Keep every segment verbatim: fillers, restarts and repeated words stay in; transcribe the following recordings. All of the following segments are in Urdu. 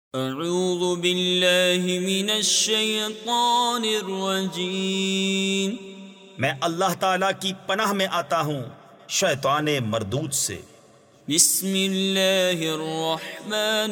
اعوذ باللہ من الشیطان الرجیم، میں اللہ تعالیٰ کی پناہ میں آتا ہوں شیطان مردود سے۔ بسم اللہ الرحمن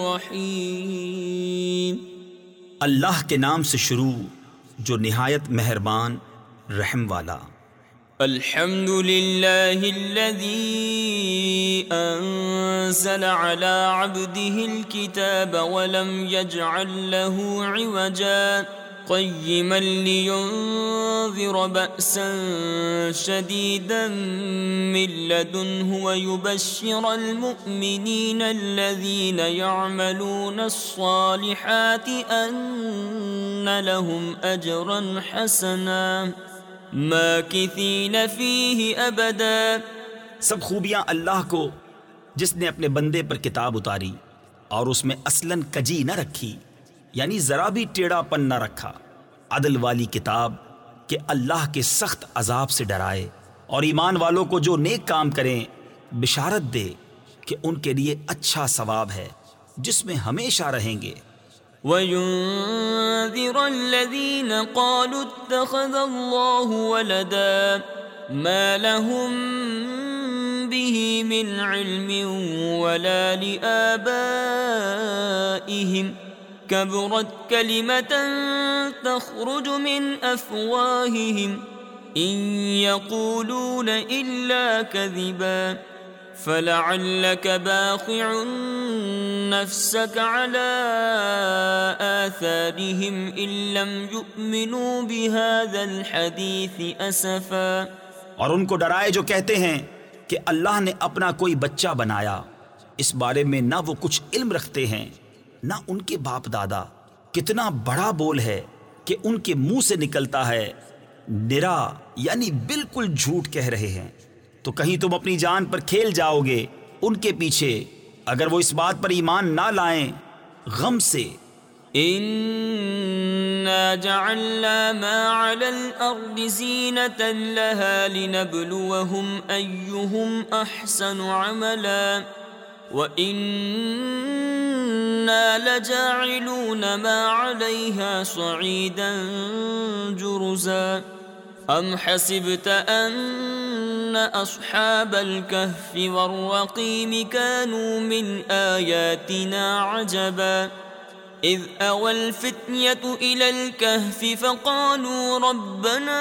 الرحیم، اللہ کے نام سے شروع جو نہایت مہربان رحم والا۔ الحمد للہ الذی انزل على عبده الكتاب ولم يجعل له عوجا قیما لینذر بأسا شدیدا من لدنه ويبشر المؤمنین الذین يعملون الصالحات ان لهم اجرا حسنا ماکثین فیہ ابدا۔ سب خوبیاں اللہ کو جس نے اپنے بندے پر کتاب اتاری اور اس میں اصلاً کجی نہ رکھی، یعنی ذرا بھی ٹیڑھا پن نہ رکھا، عدل والی کتاب کہ اللہ کے سخت عذاب سے ڈرائے اور ایمان والوں کو جو نیک کام کریں بشارت دے کہ ان کے لیے اچھا ثواب ہے جس میں ہمیشہ رہیں گے۔ وَيُنذِرَ الَّذِينَ قَالُوا اتَّخَذَ اللَّهُ وَلَدًا مَا لَهُم بِهِ مِنْ عِلْمٍ وَلَا لِآبَائِهِمْ كَبُرَتْ كَلِمَةً تَخْرُجُ مِنْ أَفْوَاهِهِمْ إِنْ يَقُولُونَ إِلَّا كَذِبًا فَلَعَلَّكَ بَاخِعٌ نَفْسَكَ عَلَىٰ آثَارِهِمْ إِن لَّمْ يُؤْمِنُوا بِهَذَا الْحَدِيثِ أَسَفًا۔ اور ان کو ڈرائے جو کہتے ہیں کہ اللہ نے اپنا کوئی بچہ بنایا، اس بارے میں نہ وہ کچھ علم رکھتے ہیں نہ ان کے باپ دادا۔ کتنا بڑا بول ہے کہ ان کے منہ سے نکلتا ہے، نرا یعنی بالکل جھوٹ کہہ رہے ہیں۔ تو کہیں تم اپنی جان پر کھیل جاؤ گے ان کے پیچھے اگر وہ اس بات پر ایمان نہ لائیں غم سے۔ اِنَّا جَعَلْنَا مَا عَلَى الْأَرْضِ زِينَةً لَهَا لِنَبْلُوَهُمْ أَيُّهُمْ أَحْسَنُ عَمَلًا وَإِنَّا لَجَاعِلُونَ مَا عَلَيْهَا صَعِيدًا جُرُزًا۔ ام حسبت ان اصحاب الكهف والرقيم كانوا من آياتنا عجبا اذ اوى الفتية الى الكهف فقالوا ربنا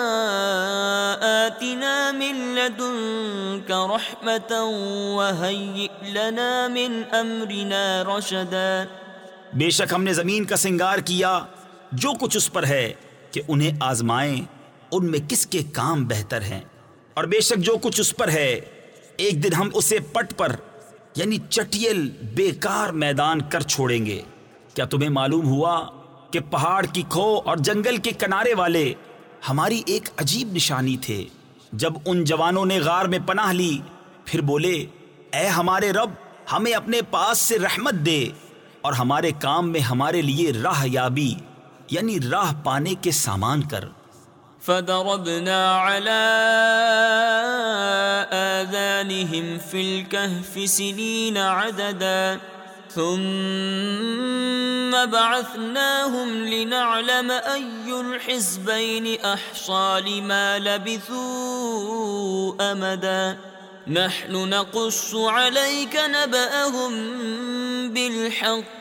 آتنا من لدنك رحمة وهيئ لنا من امرنا رشدا۔ بے شک ہم نے زمین کا سنگار کیا جو کچھ اس پر ہے کہ انہیں آزمائیں ان میں کس کے کام بہتر ہیں، اور بے شک جو کچھ اس پر ہے ایک دن ہم اسے پٹ پر یعنی چٹیل بیکار میدان کر چھوڑیں گے۔ کیا تمہیں معلوم ہوا کہ پہاڑ کی کھو اور جنگل کے کنارے والے ہماری ایک عجیب نشانی تھے؟ جب ان جوانوں نے غار میں پناہ لی پھر بولے، اے ہمارے رب ہمیں اپنے پاس سے رحمت دے اور ہمارے کام میں ہمارے لیے راہ یابی یعنی راہ پانے کے سامان کر۔ فَضَرَبْنَا عَلَىٰ آذَانِهِمْ فِي الْكَهْفِ سِنِينَ عَدَدًا ثُمَّ بَعَثْنَاهُمْ لِنَعْلَمَ أَيُّ الْحِزْبَيْنِ أَحْصَىٰ لِمَا لَبِثُوا أَمَدًا نَحْنُ نَقُصُّ عَلَيْكَ نَبَأَهُم بِالْحَقِّ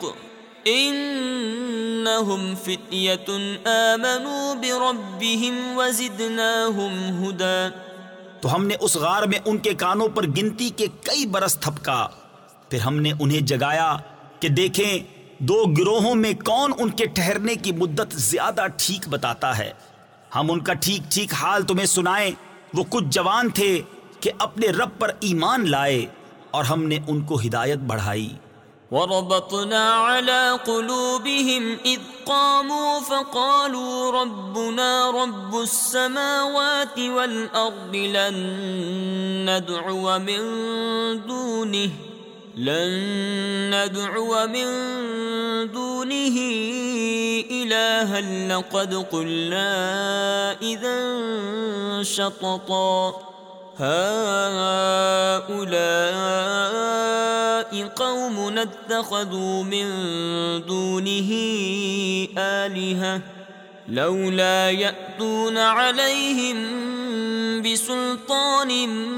انہم فتیۃ آمنوا بربہم وزدناہم ہدی۔ تو ہم نے اس غار میں ان کے کانوں پر گنتی کے کئی برس تھپکا، پھر ہم نے انہیں جگایا کہ دیکھیں دو گروہوں میں کون ان کے ٹھہرنے کی مدت زیادہ ٹھیک بتاتا ہے۔ ہم ان کا ٹھیک ٹھیک حال تمہیں سنائیں۔ وہ کچھ جوان تھے کہ اپنے رب پر ایمان لائے اور ہم نے ان کو ہدایت بڑھائی۔ وَرَبَطْنَا عَلَىٰ قُلُوبِهِمْ إِذْ قَامُوا فَقَالُوا رَبُّنَا رَبُّ السَّمَاوَاتِ وَالْأَرْضِ لَن نَّدْعُوَ مِن دُونِهِ لَن نَّدْعُوَ مِن دُونِهِ إِلَٰهًا لَّقَدْ قُلْنَا إِذًا شَطَطًا۔ هؤلاء قوم اتخذوا من دونه آلهة لولا يأتون عليهم بسلطان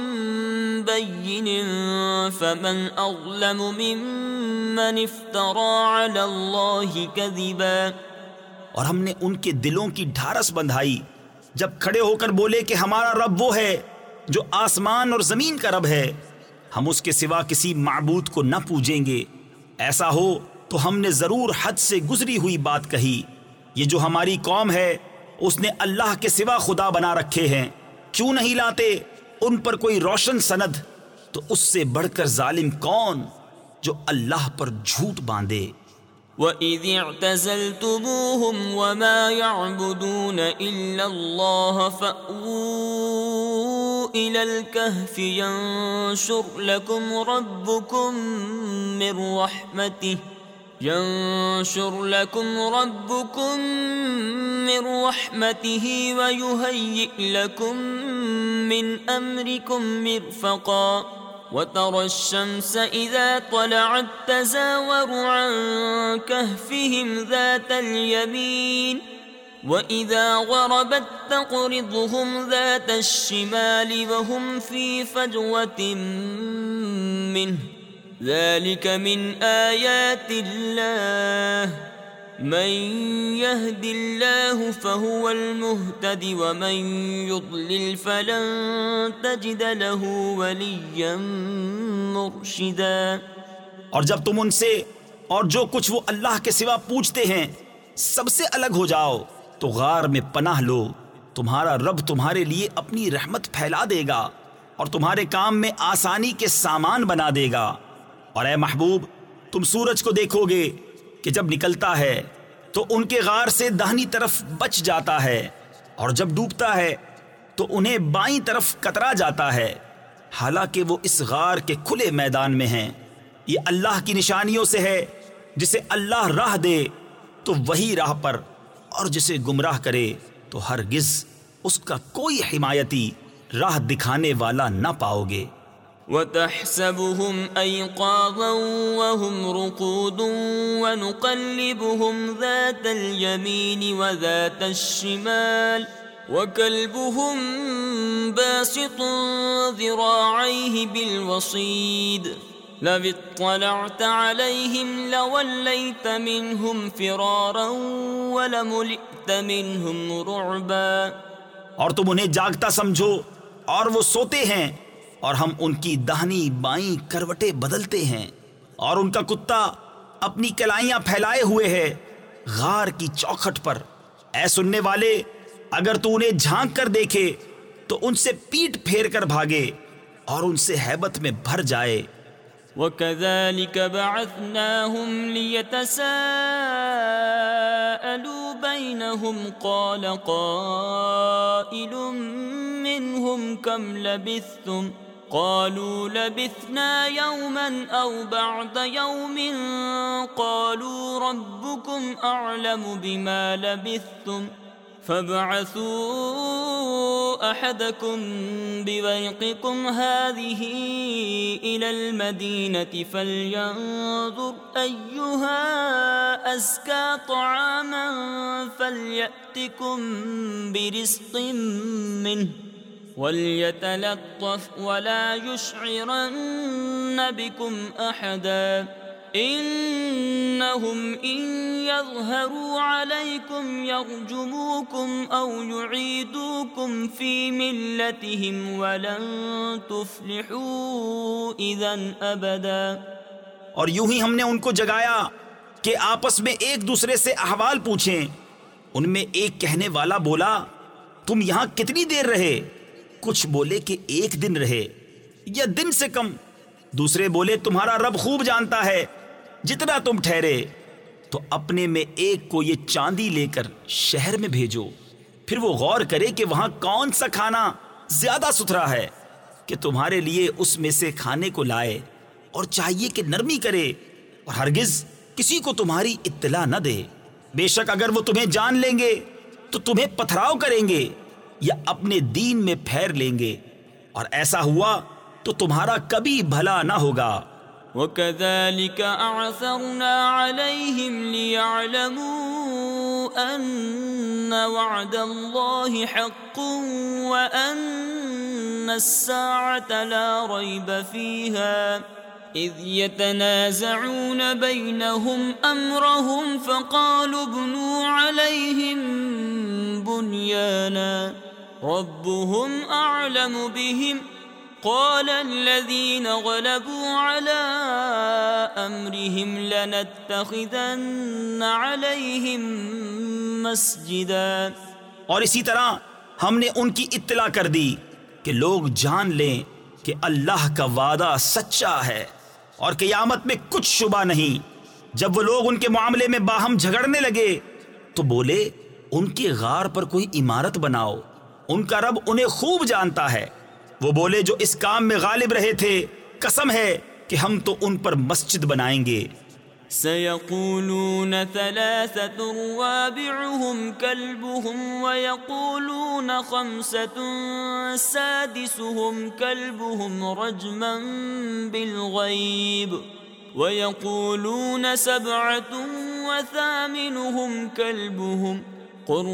بين فمن أظلم ممن افترى على الله كذبا. اور ہم نے ان کے دلوں کی ڈھارس بندھائی جب کھڑے ہو کر بولے کہ ہمارا رب وہ ہے جو آسمان اور زمین کا رب ہے، ہم اس کے سوا کسی معبود کو نہ پوجیں گے. ایسا ہو تو ہم نے ضرور حد سے گزری ہوئی بات کہی. یہ جو ہماری قوم ہے اس نے اللہ کے سوا خدا بنا رکھے ہیں. کیوں نہیں لاتے ان پر کوئی روشن سند؟ تو اس سے بڑھ کر ظالم کون جو اللہ پر جھوٹ باندھے. وَإِذِ اعْتَزَلْتُمُوهُمْ وَمَا يَعْبُدُونَ إِلَّا اللَّهَ فَأْوُوا إِلَى الْكَهْفِ يَنشُرْ لَكُمْ رَبُّكُمْ مِنْ رَحْمَتِهِ ينشر لكم ربكم من رحمته ويهيئ لكم من أمركم مرفقا. وترى الشمس إذا طلعت تزاور عن كهفهم ذات اليمين وإذا غربت تقرضهم ذات الشمال وهم في فجوة منه ذلك من آيات الله من يهد الله فهو المهتد ومن يضلل فلن تجد له وليا مرشدا. اور جب تم ان سے اور جو کچھ وہ اللہ کے سوا پوچھتے ہیں سب سے الگ ہو جاؤ تو غار میں پناہ لو. تمہارا رب تمہارے لیے اپنی رحمت پھیلا دے گا اور تمہارے کام میں آسانی کے سامان بنا دے گا. اور اے محبوب تم سورج کو دیکھو گے کہ جب نکلتا ہے تو ان کے غار سے داہنی طرف بچ جاتا ہے اور جب ڈوبتا ہے تو انہیں بائیں طرف کترا جاتا ہے، حالانکہ وہ اس غار کے کھلے میدان میں ہیں. یہ اللہ کی نشانیوں سے ہے. جسے اللہ راہ دے تو وہی راہ پر، اور جسے گمراہ کرے تو ہرگز اس کا کوئی حمایتی راہ دکھانے والا نہ پاؤ گے. وَتَحْسَبُهُمْ أَيْقَاظًا وَهُمْ رُقُودٌ وَنُقَلِّبُهُمْ ذَاتَ الْيَمِينِ وَذَاتَ الشِّمَالِ وَكَلْبُهُمْ بَاسِطٌ ذِرَاعَيْهِ بِالْوَصِيدِ لَوِ اطَّلَعْتَ عَلَيْهِمْ لَوَلَّيْتَ مِنْهُمْ فِرَارًا وَلَمُلِئْتَ مِنْهُمْ رُعْبًا. اور تم انہیں جاگتا سمجھو اور وہ سوتے ہیں، اور ہم ان کی داہنی بائیں کروٹیں بدلتے ہیں، اور ان کا کتا اپنی کلائیاں پھیلائے ہوئے ہے غار کی چوکھٹ پر. اے سننے والے، اگر تو انہیں جھانک کر دیکھے تو ان سے پیٹ پھیر کر بھاگے اور ان سے ہیبت میں بھر جائے. وَكَذَلِكَ بَعَثْنَاهُمْ لِيَتَسَاءَلُوا بَيْنَهُمْ قَالَ قَائِلٌ مِّنْهُمْ كَمْ لَبِثْتُمْ قالوا لبثنا يوما أو بعد يوم قالوا ربكم أعلم بما لبثتم فابعثوا أحدكم بورقكم هذه إلى المدينة فلينظر أيها أزكى طعاما فليأتكم برزق منه وَلْيَتَلَطَّفْ وَلَا يُشْعِرَنَّ بِكُمْ أَحَدًا إِنَّهُمْ إِنْ يَظْهَرُوا عَلَيْكُمْ يَرْجُمُوكُمْ أَوْ يُعِيدُوكُمْ فِي مِلَّتِهِمْ وَلَنْ تُفْلِحُوا إِذًا أَبَدًا. اور یوں ہی ہم نے ان کو جگایا کہ آپس میں ایک دوسرے سے احوال پوچھیں. ان میں ایک کہنے والا بولا، تم یہاں کتنی دیر رہے؟ کچھ بولے کہ ایک دن رہے یا دن سے کم. دوسرے بولے تمہارا رب خوب جانتا ہے جتنا تم ٹھہرے. تو اپنے میں ایک کو یہ چاندی لے کر شہر میں بھیجو، پھر وہ غور کرے کہ وہاں کون سا کھانا زیادہ ستھرا ہے کہ تمہارے لیے اس میں سے کھانے کو لائے، اور چاہیے کہ نرمی کرے اور ہرگز کسی کو تمہاری اطلاع نہ دے. بے شک اگر وہ تمہیں جان لیں گے تو تمہیں پتھراؤ کریں گے یا اپنے دین میں پھیر لیں گے. اور ایسا ہوا تو تمہارا کبھی بھلا نہ ہوگا۔ وَكَذَلِكَ أَعْثَرْنَا عَلَيْهِمْ لِيَعْلَمُوا أَنَّ وَعْدَ اللَّهِ حَقٌّ وَأَنَّ السَّاعَةَ لَا رَيْبَ فِيهَا إِذْ يَتَنَازَعُونَ بَيْنَهُمْ أَمْرَهُمْ فَقَالُوا ابْنُوا عَلَيْهِمْ بُنْيَانًا رَبُّهُمْ أَعْلَمُ بِهِمْ قال الذين غلبوا على أمرهم لنتخذن عليهم مسجدا۔ اور اسی طرح ہم نے ان کی اطلاع کر دی کہ لوگ جان لیں کہ اللہ کا وعدہ سچا ہے اور قیامت میں کچھ شبہ نہیں۔ جب وہ لوگ ان کے معاملے میں باہم جھگڑنے لگے تو بولے ان کے غار پر کوئی عمارت بناؤ، ان کا رب انہیں خوب جانتا ہے۔ وہ بولے جو اس کام میں غالب رہے تھے قسم ہے کہ ہم تو ان پر مسجد بنائیں گے۔ سيقولون ثلاثة رابعهم كلبهم ويقولون خمسة سادسهم كلبهم رجما بالغيب ويقولون سبعة وثامنهم كلبهم قل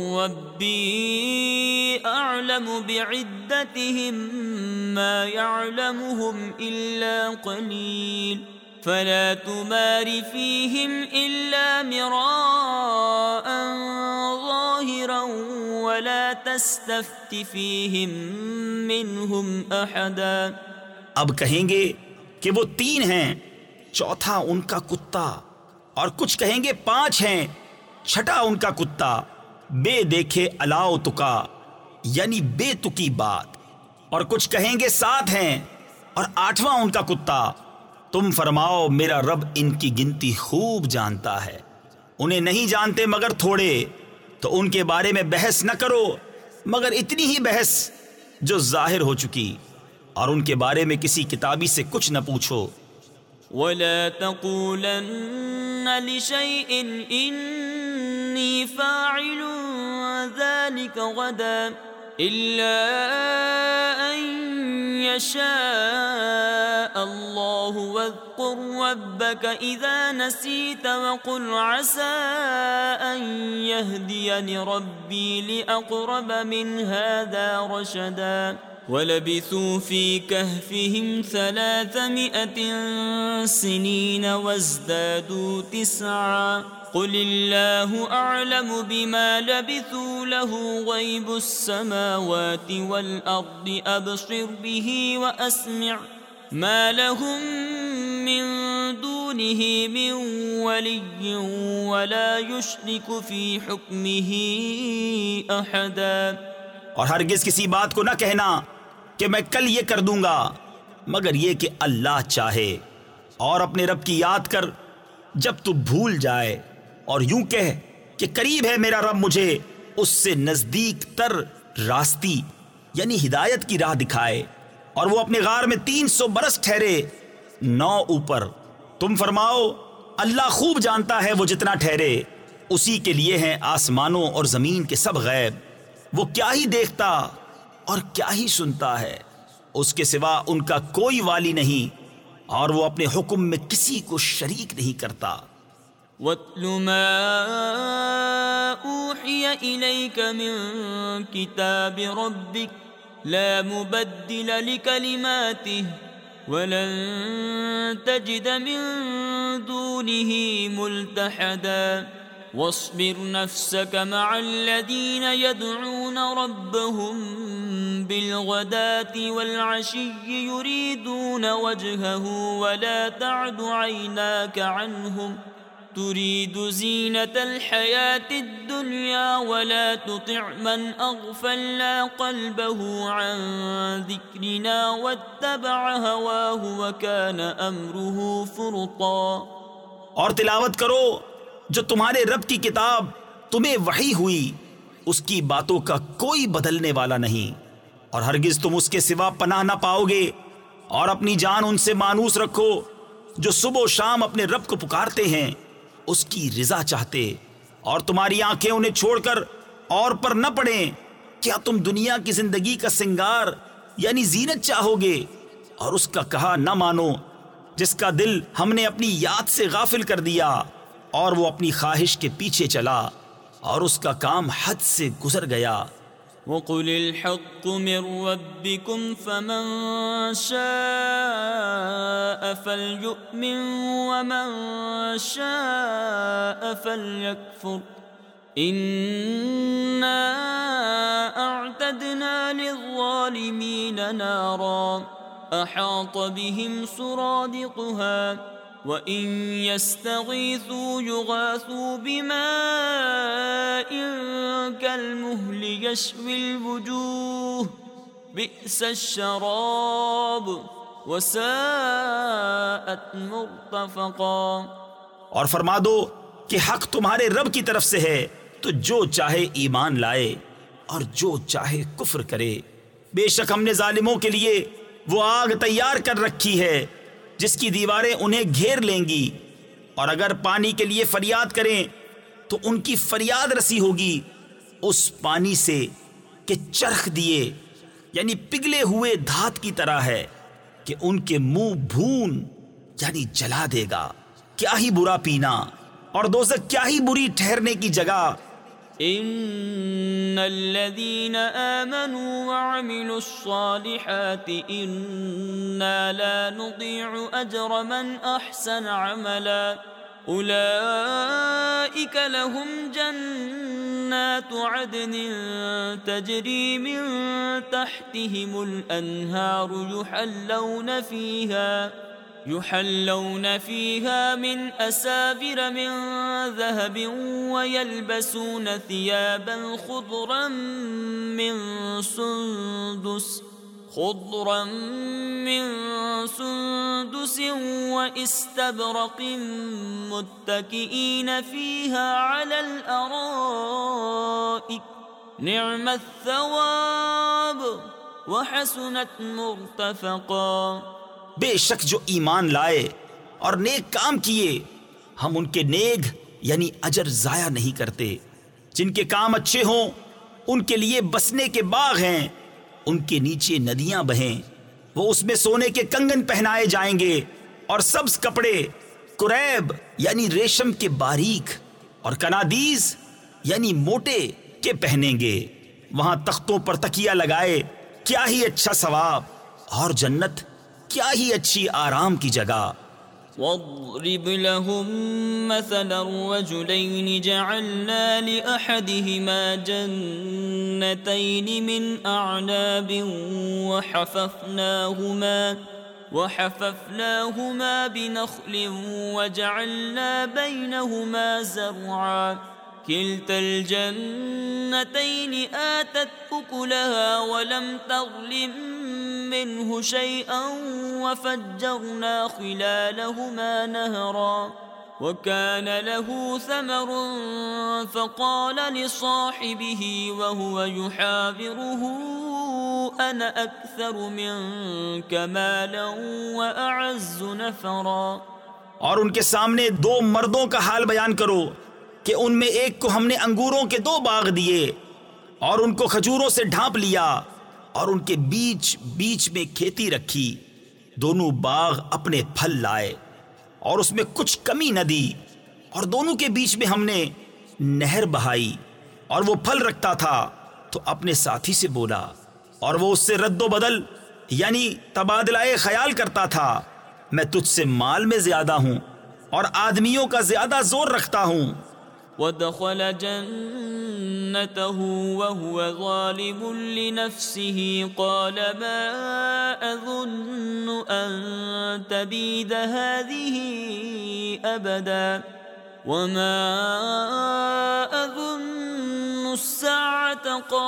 ربي أعلم بعدتهم ما يعلمهم إلا قليل فلا تمار فيهم إلا مراء ظاهرا ولا تستفت فيهم منهم أحدا۔ اب کہیں گے کہ وہ تین ہیں، چوتھا ان کا کتا، اور کچھ کہیں گے پانچ ہیں، چھٹا ان کا کتا، بے دیکھے الاؤ تکا یعنی بے تکی بات، اور کچھ کہیں گے سات ہیں اور آٹھواں ان کا کتا۔ تم فرماؤ میرا رب ان کی گنتی خوب جانتا ہے، انہیں نہیں جانتے مگر تھوڑے، تو ان کے بارے میں بحث نہ کرو مگر اتنی ہی بحث جو ظاہر ہو چکی، اور ان کے بارے میں کسی کتابی سے کچھ نہ پوچھو۔ وَلَا تَقُولَنَّ لِشَيْءٍ إِنِّي فَاعِلٌ ذَلِكَ غَدًا إِلَّا أَن يَشَاءَ اللَّهُ وَاذْكُر رَّبَّكَ إِذَا نَسِيتَ وَقُلْ عَسَىٰ أَن يَهْدِيَنِ رَبِّي لِأَقْرَبَ مِنْ هَٰذَا رَشَدًا۔ وَلَبِثُوا فِي كَهْفِهِمْ ثَلَاثَمِائَةٍ سِنِينَ وَازْدَادُوا تِسْعًا قُلِ اللَّهُ أَعْلَمُ بِمَا لَبِثُوا لَهُ غَيْبُ السَّمَاوَاتِ وَالْأَرْضِ أَبْصِرْ بِهِ وَأَسْمِعْ مَا لَهُم مِّن دُونِهِ مِن وَلِيٍّ وَلَا يُشْرِكُ فِي حُكْمِهِ أَحَدًا۔ اور ہرگز کسی بات کو نہ کہنا کہ میں کل یہ کر دوں گا مگر یہ کہ اللہ چاہے، اور اپنے رب کی یاد کر جب تو بھول جائے، اور یوں کہہ کہ قریب ہے میرا رب مجھے اس سے نزدیک تر راستی یعنی ہدایت کی راہ دکھائے، اور وہ اپنے غار میں تین سو برس ٹھہرے نو اوپر۔ تم فرماؤ اللہ خوب جانتا ہے وہ جتنا ٹھہرے، اسی کے لیے ہیں آسمانوں اور زمین کے سب غیب، وہ کیا ہی دیکھتا اور کیا ہی سنتا ہے، اس کے سوا ان کا کوئی والی نہیں، اور وہ اپنے حکم میں کسی کو شریک نہیں کرتا۔ وَاتْلُ مَا أُوحِيَ إِلَيْكَ مِن كِتَابِ رَبِّكَ لَا مُبَدِّلَ لِكَلِمَاتِهِ وَلَن تَجِدَ مِن دُونِهِ مُلْتَحَدًا۔ واصبر نفسك مع الذين يدعون ربهم بالغداة والعشي يريدون وجهه ولا تعد عيناك عنهم تريد زينة الحياة الدنيا ولا تطع من أغفلنا قلبه عن ذكرنا واتبع هواه وكان أمره فرطا۔ اور تلاوت کرو جو تمہارے رب کی کتاب تمہیں وحی ہوئی، اس کی باتوں کا کوئی بدلنے والا نہیں، اور ہرگز تم اس کے سوا پناہ نہ پاؤ گے، اور اپنی جان ان سے مانوس رکھو جو صبح و شام اپنے رب کو پکارتے ہیں اس کی رضا چاہتے، اور تمہاری آنکھیں انہیں چھوڑ کر اور پر نہ پڑیں۔ کیا تم دنیا کی زندگی کا سنگار یعنی زینت چاہو گے، اور اس کا کہا نہ مانو جس کا دل ہم نے اپنی یاد سے غافل کر دیا، اور وہ اپنی خواہش کے پیچھے چلا اور اس کا کام حد سے گزر گیا۔ وَقُلِ الْحَقُّ مِنْ رَبِّكُمْ فَمَنْ شَاءَ فَلْيُؤْمِنْ وَمَنْ شَاءَ فَلْيَكْفُرْ إِنَّا أَعْتَدْنَا لِلظَّالِمِينَ نَارًا أَحَاطَ بِهِمْ سُرَادِقُهَا وَإِنْ يَسْتَغِيثُوا يُغَاثُوا بِمَاءٍ كَالْمُهْلِ يَشْوِي الْوُجُوهَ بِئْسَ الشَّرَابُ وَسَاءَتْ مُرْتَفَقًا۔ اور فرما دو کہ حق تمہارے رب کی طرف سے ہے، تو جو چاہے ایمان لائے اور جو چاہے کفر کرے۔ بے شک ہم نے ظالموں کے لیے وہ آگ تیار کر رکھی ہے جس کی دیواریں انہیں گھیر لیں گی، اور اگر پانی کے لیے فریاد کریں تو ان کی فریاد رسی ہوگی اس پانی سے کہ چرخ دیے یعنی پگھلے ہوئے دھات کی طرح ہے کہ ان کے منہ بھون یعنی جلا دے گا۔ کیا ہی برا پینا اور دوزخ کیا ہی بری ٹھہرنے کی جگہ۔ ان الذين آمنوا وعملوا الصالحات انا لا نضيع اجر من احسن عملا اولئك لهم جنات عدن تجري من تحتهم الانهار يحلون فيها يحلون فيها من أساور من ذهب ويلبسون ثيابا خضرا من سندس خضرا من سندس واستبرق متكئين فيها على الأرائك نعم الثواب وحسنت مرتفقا۔ بے شک جو ایمان لائے اور نیک کام کیے ہم ان کے نیک یعنی اجر ضائع نہیں کرتے۔ جن کے کام اچھے ہوں ان کے لیے بسنے کے باغ ہیں، ان کے نیچے ندیاں بہیں، وہ اس میں سونے کے کنگن پہنائے جائیں گے اور سبز کپڑے کریب یعنی ریشم کے باریک اور کنادیز یعنی موٹے کے پہنیں گے۔ وہاں تختوں پر تکیہ لگائے، کیا ہی اچھا ثواب، اور جنت کیا ہی اچھی آرام کی جگہ۔ واضرب لهم مثلا الرجلين جعلنا لأحدهما جنتين من أعناب وحففناهما وحففناهما بنخل وجعلنا بينهما زرعا كلتا الجنتين آتت أكلها ولم تظلم منه شيئا وفجرنا خلالهما نهرا وكان له ثمر فقال لصاحبه وهو يحاوره أنا أكثر منك مالا وأعز نفرا۔ اور ان کے سامنے دو مردوں کا حال بیان کرو کہ ان میں ایک کو ہم نے انگوروں کے دو باغ دیے اور ان کو کھجوروں سے ڈھانپ لیا اور ان کے بیچ بیچ میں کھیتی رکھی، دونوں باغ اپنے پھل لائے اور اس میں کچھ کمی نہ دی، اور دونوں کے بیچ میں ہم نے نہر بہائی، اور وہ پھل رکھتا تھا تو اپنے ساتھی سے بولا، اور وہ اس سے رد و بدل یعنی تبادلہ خیال کرتا تھا، میں تجھ سے مال میں زیادہ ہوں اور آدمیوں کا زیادہ زور رکھتا ہوں۔ ودخل جنته وهو ظالم لنفسه قال ما أظن أن تبيد هذه أبدا وما أظن الساعة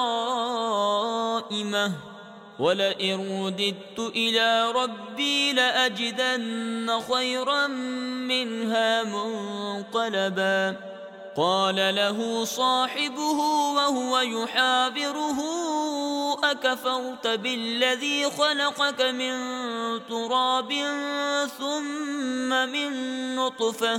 قائمة ولئن رددت إلى ربي لأجدن خيرا منها منقلبا قال له صاحبه وهو يحاوره أكفرت بالذي خلقك من تراب ثم من نطفة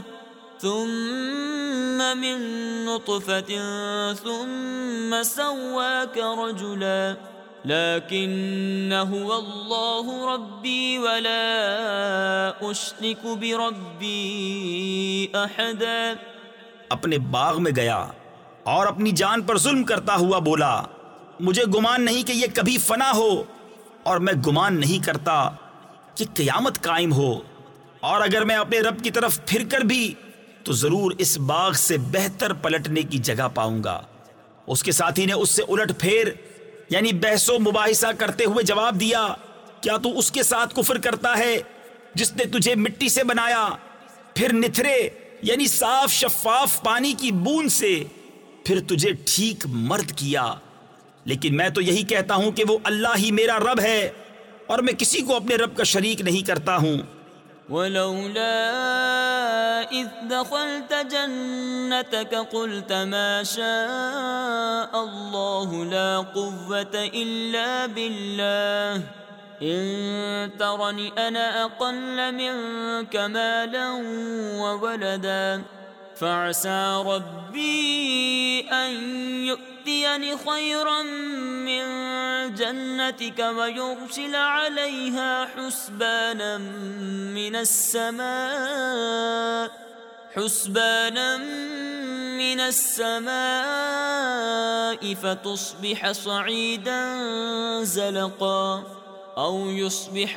ثم من نطفة ثم سواك رجلا لكن هو الله ربي ولا أشرك بربي أحدا۔ اپنے باغ میں گیا اور اپنی جان پر ظلم کرتا ہوا بولا، مجھے گمان نہیں کہ یہ کبھی فنا ہو، اور میں گمان نہیں کرتا کہ قیامت قائم ہو، اور اگر میں اپنے رب کی طرف پھر کر بھی تو ضرور اس باغ سے بہتر پلٹنے کی جگہ پاؤں گا۔ اس کے ساتھی نے اس سے الٹ پھیر یعنی بحث و مباحثہ کرتے ہوئے جواب دیا، کیا تو اس کے ساتھ کفر کرتا ہے جس نے تجھے مٹی سے بنایا، پھر نتھرے یعنی صاف شفاف پانی کی بوند سے پھر تجھے ٹھیک مرد کیا؟ لیکن میں تو یہی کہتا ہوں کہ وہ اللہ ہی میرا رب ہے، اور میں کسی کو اپنے رب کا شریک نہیں کرتا ہوں۔ ولولا إذ دخلت جنتك قلت ما شاء الله لا قوة إلا بالله إن ترني أنا أقل منك مالا وولدا فعسى ربي أن يؤتيني خيرا من جنتك ويرسل عليها حسبانا من السماء حسبانا من السماء فتصبح صعيدا زلقا أو يصبح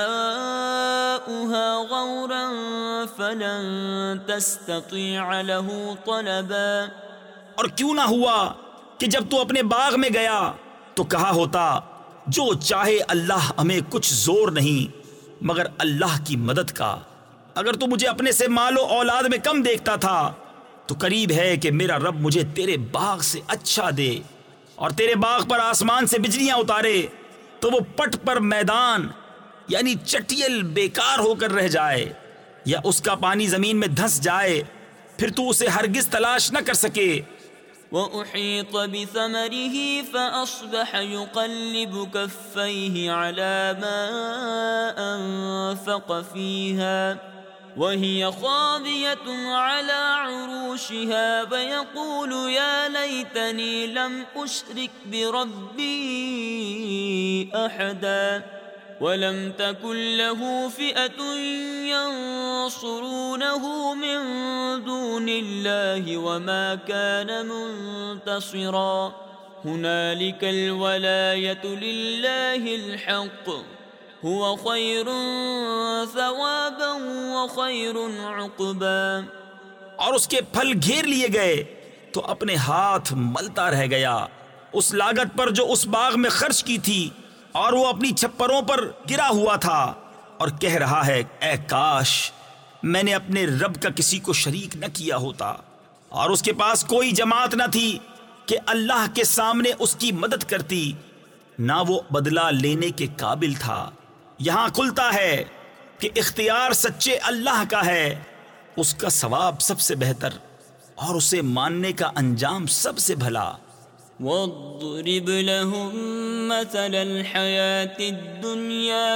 ماؤها غورا فلن تستطيع له طلبا۔ اور کیوں نہ ہوا کہ جب تو اپنے باغ میں گیا تو کہا ہوتا، جو چاہے اللہ، ہمیں کچھ زور نہیں مگر اللہ کی مدد کا۔ اگر تو مجھے اپنے سے مال و اولاد میں کم دیکھتا تھا تو قریب ہے کہ میرا رب مجھے تیرے باغ سے اچھا دے، اور تیرے باغ پر آسمان سے بجلیاں اتارے تو وہ پٹ پر میدان یعنی چٹیل بیکار ہو کر رہ جائے، یا اس کا پانی زمین میں دھس جائے، پھر تو اسے ہرگز تلاش نہ کر سکے۔ وَأُحِيطَ بِثَمَرِهِ فَأَصْبَحَ يُقَلِّبُ كَفَّيْهِ عَلَى مَا أَنفَقَ فِيهَا وَهِيَ خَاوِيَةٌ عَلَى عُرُوشِهَا وَيَقُولُ يَا لَيْتَنِي لَمْ أُشْرِكْ بِرَبِّي أَحَدًا وَلَمْ تَكُنْ لَهُ فِئَةٌ يَنصُرُونَهُ مِنْ دُونِ اللَّهِ وَمَا كَانَ مُنْتَصِرًا هُنَالِكَ الْوَلَايَةُ لِلَّهِ الْحَقِّ هُوَ خَيْرٌ ثَوَابًا وَخَيْرٌ عُقْبًا۔ اور اس کے پھل گھیر لیے گئے تو اپنے ہاتھ ملتا رہ گیا اس لاگت پر جو اس باغ میں خرچ کی تھی، اور وہ اپنی چھپروں پر گرا ہوا تھا اور کہہ رہا ہے، اے کاش میں نے اپنے رب کا کسی کو شریک نہ کیا ہوتا، اور اس کے پاس کوئی جماعت نہ تھی کہ اللہ کے سامنے اس کی مدد کرتی، نہ وہ بدلہ لینے کے قابل تھا۔ یہاں کھلتا ہے کہ اختیار سچے اللہ کا ہے، اس کا ثواب سب سے بہتر اور اسے ماننے کا انجام سب سے بھلا۔ وَاضْرِبْ لَهُم مَّثَلَ الْحَيَاةِ الدُّنْيَا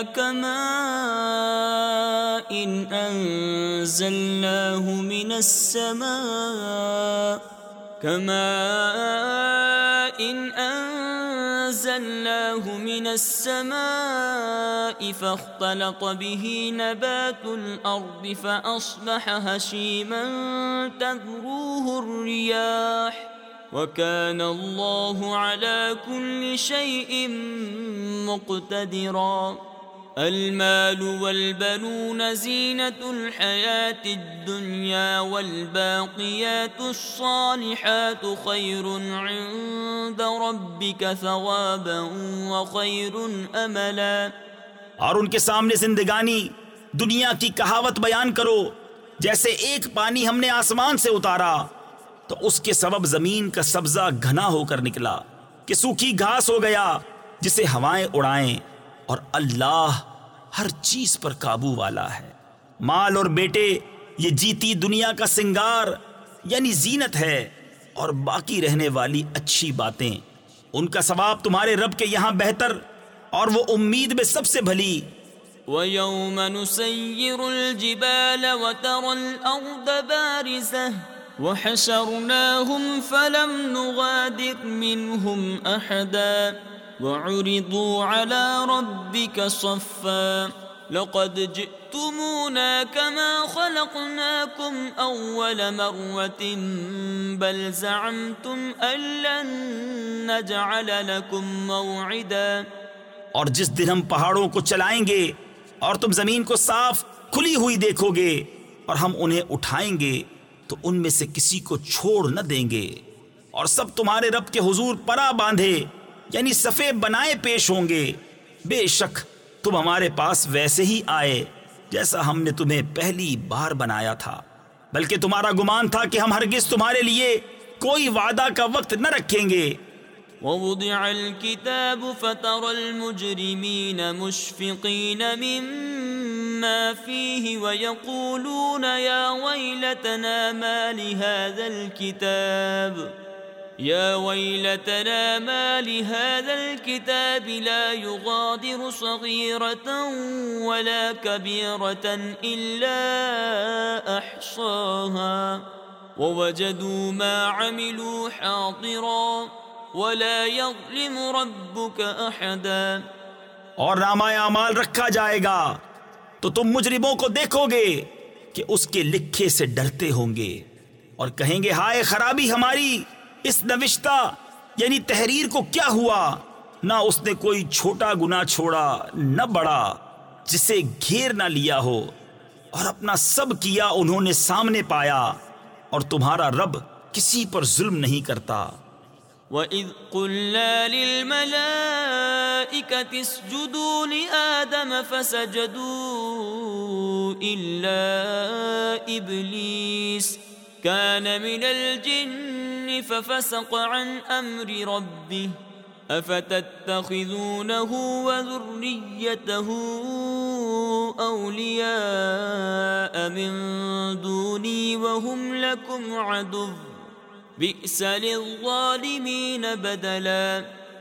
كَمَاءٍ أَنزَلْنَاهُ مِنَ السَّمَاءِ كَمَاءٍ أَنزَلْنَاهُ مِنَ السَّمَاءِ فَاخْتَلَطَ بِهِ نَبَاتُ الْأَرْضِ فَأَصْبَحَ هَشِيمًا تَذْرُوهُ الرِّيَاحُ وَكَانَ اللَّهُ عَلَى كُلِّ شَيْءٍ مُقْتَدِرًا۔ الْمَالُ وَالْبَنُونَ زِينَةُ الْحَيَاةِ الدُّنْيَا وَالْبَاقِيَاتُ الصَّالِحَاتُ خَيْرٌ عِندَ رَبِّكَ ثَوَابًا وَخَيْرٌ أَمَلًا۔ اور ان کے سامنے زندگانی دنیا کی کہاوت بیان کرو، جیسے ایک پانی ہم نے آسمان سے اتارا تو اس کے سبب زمین کا سبزہ گھنا ہو کر نکلا کہ سوکھی گھاس ہو گیا جسے ہوائیں اڑائیں، اور اللہ ہر چیز پر قابو والا ہے۔ مال اور بیٹے یہ جیتی دنیا کا سنگار یعنی زینت ہے، اور باقی رہنے والی اچھی باتیں ان کا ثواب تمہارے رب کے یہاں بہتر اور وہ امید میں سب سے بھلی۔ وَيَوْمَ نُسَيِّرُ الْجِبَالَ وَتَرَى الْأَرْضَ بَارِزَةً وَحَشَرْنَاهُمْ فَلَمْ نُغَادِرْ مِنْهُمْ أَحَدًا وعرضوا على ربك صفا لقد جئتمونا كما خلقناكم أول مرة بل زعمتم أن لن نجعل لكم موعدا. اور جس دن ہم پہاڑوں کو چلائیں گے اور تم زمین کو صاف کھلی ہوئی دیکھو گے اور ہم انہیں اٹھائیں گے تو ان میں سے کسی کو چھوڑ نہ دیں گے، اور سب تمہارے رب کے حضور پرا باندھے یعنی صفے بنائے پیش ہوں گے. بے شک تم ہمارے پاس ویسے ہی آئے جیسا ہم نے تمہیں پہلی بار بنایا تھا، بلکہ تمہارا گمان تھا کہ ہم ہرگز تمہارے لیے کوئی وعدہ کا وقت نہ رکھیں گے. ووضع الكتاب فترى المجرمين مشفقين مما فيه ويقولون يا ويلتنا ما لهذا الكتاب يا ويلتنا ما لهذا الكتاب لا يغادر صغيرة ولا كبيرة إلا أحصاها ووجدوا ما عملوا حاضرا ولا يظلم ربك أحدا. اور نامہ اعمال رکھا جائے گا تو تم مجرموں کو دیکھو گے کہ اس کے لکھے سے ڈرتے ہوں گے اور کہیں گے ہائے خرابی ہماری، اس نوشتہ یعنی تحریر کو کیا ہوا؟ نہ اس نے کوئی چھوٹا گناہ چھوڑا نہ بڑا جسے گھیر نہ لیا ہو، اور اپنا سب کیا انہوں نے سامنے پایا، اور تمہارا رب کسی پر ظلم نہیں کرتا. وَإِذْ قُلْنَا لِلْمَلَائِكَةِ اسْجُدُوا لِآدَمَ فَسَجَدُوا إِلَّا إِبْلِيسَ كَانَ مِنَ الْجِنِّ فَفَسَقَ عَنْ أَمْرِ رَبِّهِ أَفَتَتَّخِذُونَهُ وَذُرِّيَّتَهُ أَوْلِيَاءَ مِن دُونِي وَهُمْ لَكُمْ عَدُوٌّ بئس للظالمين بدلا.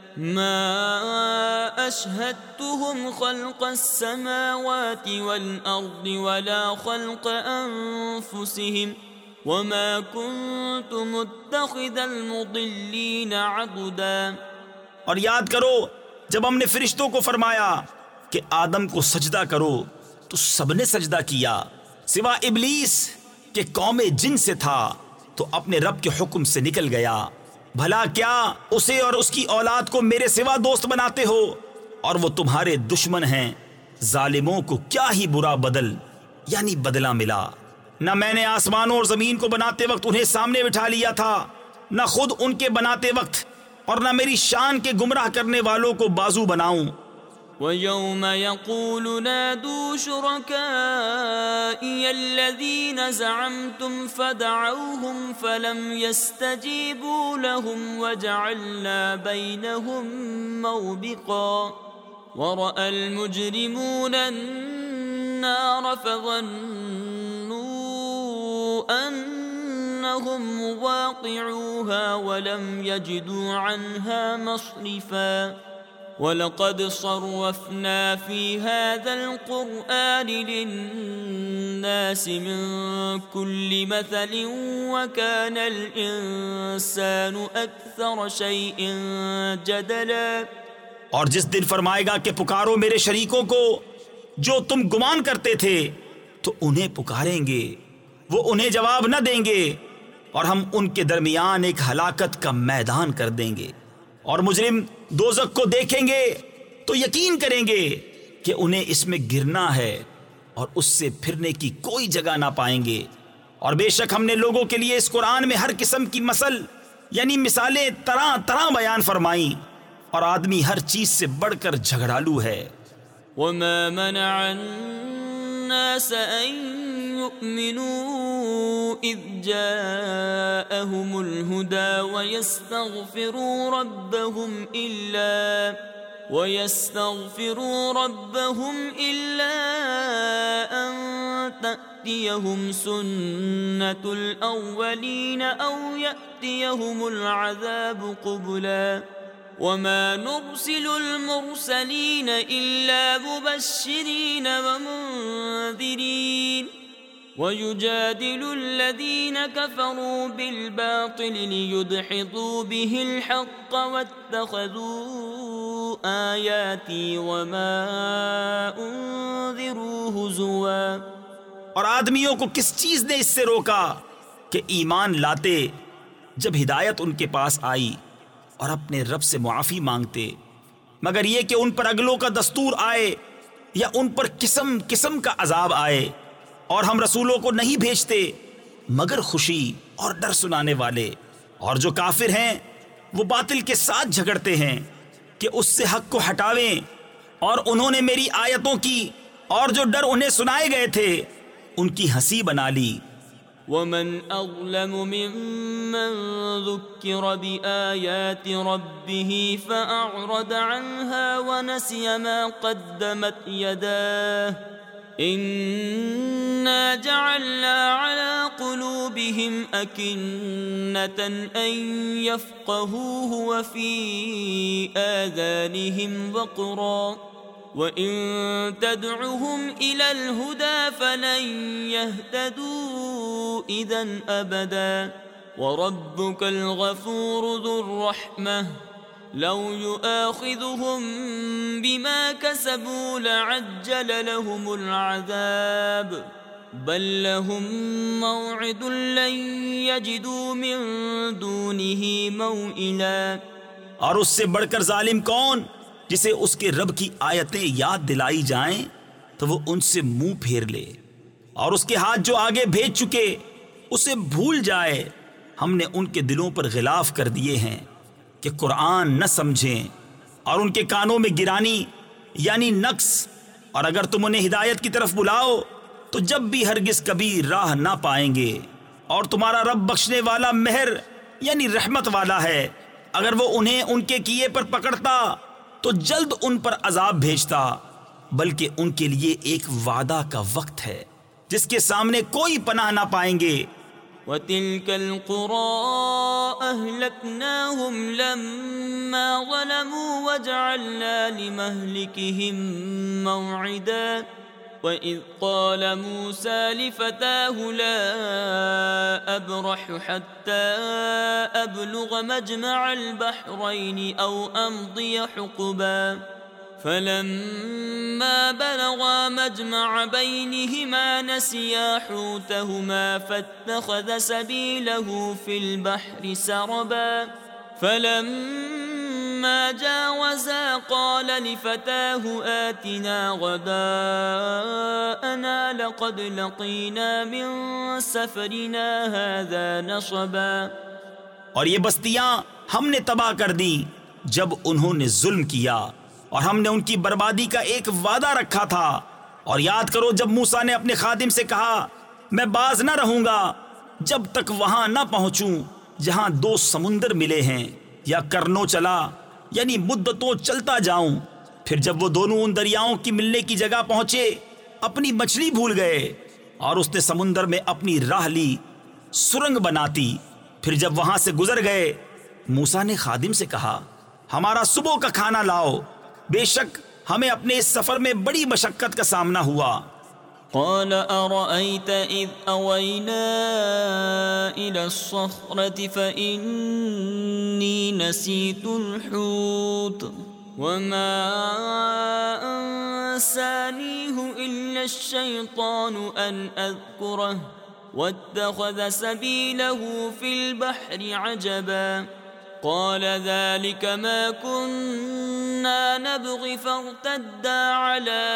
ما أشهدتهم خلق السماوات والأرض ولا خلق أنفسهم وما كنت متخذ المضلين عضدا. اور یاد کرو جب ہم نے فرشتوں کو فرمایا کہ آدم کو سجدہ کرو تو سب نے سجدہ کیا سوا ابلیس کہ قوم جن سے تھا تو اپنے رب کے حکم سے نکل گیا. بھلا کیا اسے اور اس کی اولاد کو میرے سوا دوست بناتے ہو، اور وہ تمہارے دشمن ہیں. ظالموں کو کیا ہی برا بدل یعنی بدلہ ملا. نہ میں نے آسمانوں اور زمین کو بناتے وقت انہیں سامنے بٹھا لیا تھا، نہ خود ان کے بناتے وقت، اور نہ میری شان کے گمراہ کرنے والوں کو بازو بناؤں. وَيَوْمَ يَقُولُ نَادُوا شُرَكَائِيَ الَّذِينَ زَعَمْتُمْ فَدَعَوْهُمْ فَلَمْ يَسْتَجِيبُوا لَهُمْ وَجَعَلْنَا بَيْنَهُمْ مَوْبِقًا. وَرَأَى الْمُجْرِمُونَ النَّارَ فَظَنُّوا أَنَّهُمْ مُوَاقِعُوهَا وَلَمْ يَجِدُوا عَنْهَا مَصْرِفًا. وَلَقَدْ صَرَّفْنَا فِي هَذَا الْقُرْآنِ لِلنَّاسِ مِنْ كُلِّ مَثَلٍ وَكَانَ الْإِنسَانُ أَكْثَرَ شَيْءٍ جَدَلًا. اور جس دن فرمائے گا کہ پکارو میرے شریکوں کو جو تم گمان کرتے تھے تو انہیں پکاریں گے، وہ انہیں جواب نہ دیں گے، اور ہم ان کے درمیان ایک ہلاکت کا میدان کر دیں گے. اور مجرم دوزخ کو دیکھیں گے تو یقین کریں گے کہ انہیں اس میں گرنا ہے اور اس سے پھرنے کی کوئی جگہ نہ پائیں گے. اور بے شک ہم نے لوگوں کے لیے اس قرآن میں ہر قسم کی مثل یعنی مثالیں طرح طرح بیان فرمائیں، اور آدمی ہر چیز سے بڑھ کر جھگڑالو ہے. وَمَا مَنَعَ النَّاسَ أَن يُؤْمِنُوا إِذْ جَاءَهُمُ الْهُدَى وَيَسْتَغْفِرُوا رَبَّهُمْ إِلَّا وَيَسْتَغْفِرُوا رَبَّهُمْ إِلَّا أَن تَأْتِيَهُمْ سُنَّةُ الْأَوَّلِينَ أَوْ يَأْتِيَهُمُ الْعَذَابُ قُبُلًا. وَمَا نُرْسِلُ الْمُرْسَلِينَ إِلَّا مُبَشِّرِينَ وَمُنذِرِينَ وَيُجَادِلُ الَّذِينَ كَفَرُوا بِالْبَاطِلِ لِيُدْحِضُوا بِهِ الْحَقَّ وَاتَّخَذُوا آيَاتِي وَمَا أُنذِرُوا هُزُوًا۔ اور آدمیوں کو کس چیز نے اس سے روکا کہ ایمان لاتے جب ہدایت ان کے پاس آئی اور اپنے رب سے معافی مانگتے، مگر یہ کہ ان پر اگلوں کا دستور آئے یا ان پر قسم قسم کا عذاب آئے، اور ہم رسولوں کو نہیں بھیجتے مگر خوشی اور ڈر سنانے والے۔ اور جو کافر ہیں وہ باطل کے ساتھ جھگڑتے ہیں کہ اس سے حق کو ہٹاویں، اور انہوں نے میری آیتوں کی اور جو ڈر انہیں سنائے گئے تھے ان کی ہنسی بنا لی۔ وَمَنْ أَظْلَمُ مِمَّنْ ذُكِّرَ بِآيَاتِ رَبِّهِ فَأَعْرَضَ عَنْهَا وَنَسِيَ مَا قَدَّمَتْ يَدَاهُ إِنَّا جَعَلْنَا عَلَى قُلُوبِهِمْ أَكِنَّةً أَن يَفْقَهُوهُ وَفِي آذَانِهِمْ وَقْرًا وَإِن تَدْعُهُمْ إِلَى الْهُدَى فَلَن يَهْتَدُوا إِذًا أَبَدًا وَرَبُّكَ الْغَفُورُ ذُو الرَّحْمَةِ لَوْ يُؤَاخِذُهُم بِمَا كَسَبُوا لَعَجَّلَ لَهُمُ الْعَذَابَ بَل لَّهُم مَّوْعِدٌ لَّن يَجِدُوا مِن دُونِهِ مَوْئِلًا۔ اور اس سے بڑھ کر ظالم کون جسے اس کے رب کی آیتیں یاد دلائی جائیں تو وہ ان سے منہ پھیر لے، اور اس کے ہاتھ جو آگے بھیج چکے اسے بھول جائے۔ ہم نے ان کے دلوں پر غلاف کر دیے ہیں کہ قرآن نہ سمجھیں، اور ان کے کانوں میں گرانی یعنی نقص، اور اگر تم انہیں ہدایت کی طرف بلاؤ تو جب بھی ہرگز کبھی راہ نہ پائیں گے۔ اور تمہارا رب بخشنے والا مہر یعنی رحمت والا ہے، اگر وہ انہیں ان کے کیے پر پکڑتا تو جلد ان پر عذاب بھیجتا، بلکہ ان کے لیے ایک وعدہ کا وقت ہے جس کے سامنے کوئی پناہ نہ پائیں گے۔ وَتِلْكَ الْقُرَىٰ أَهْلَكْنَاهُمْ لَمَّا ظَلَمُوا وَجَعَلْنَا لِمَهْلِكِهِم مَّوْعِدًا وَإِذْ قَالَ مُوسَىٰ لِفَتَاهُ لَا أَبْرَحُ حَتَّىٰ أَبْلُغَ مَجْمَعَ الْبَحْرَيْنِ أَوْ أَمْضِيَ حُقُبًا فَلَمَّا بَلَغَا مَجْمَعَ بَيْنِهِمَا نَسِيَا حُوتَهُمَا فَاتَّخَذَ سَبِيلَهُ فِي الْبَحْرِ سَرَبًا فَلَمَّا جَاوَزَا قَالَ لِفَتَاهُ آتِنَا غَدَاءَنَا لَقَدْ لَقِينَا مِن سَفَرِنَا هَٰذَا نَصَبًا۔ اور یہ بستیاں ہم نے تباہ کر دی جب انہوں نے ظلم کیا، اور ہم نے ان کی بربادی کا ایک وعدہ رکھا تھا۔ اور یاد کرو جب موسیٰ نے اپنے خادم سے کہا میں باز نہ رہوں گا جب تک وہاں نہ پہنچوں جہاں دو سمندر ملے ہیں، یا کرنو چلا یعنی مدتوں چلتا جاؤں۔ پھر جب وہ دونوں ان دریاؤں کی ملنے کی جگہ پہنچے اپنی مچھلی بھول گئے، اور اس نے سمندر میں اپنی راہ لی سرنگ بناتی۔ پھر جب وہاں سے گزر گئے موسیٰ نے خادم سے کہا ہمارا صبح کا کھانا لاؤ، بے شک ہمیں اپنے اس سفر میں بڑی مشقت کا سامنا ہوا۔ قال أرأيت إذ أوينا إلى الصخرة فإني نسيت الحوت وما أنسانيه إلا الشيطان أن أذكره واتخذ سبيله في البحر عجبا قال ذلك ما كنا نبغي فارتدا على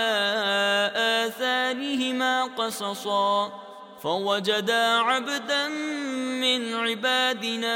آثارهما قصصا فوجدا عبدا من عبادنا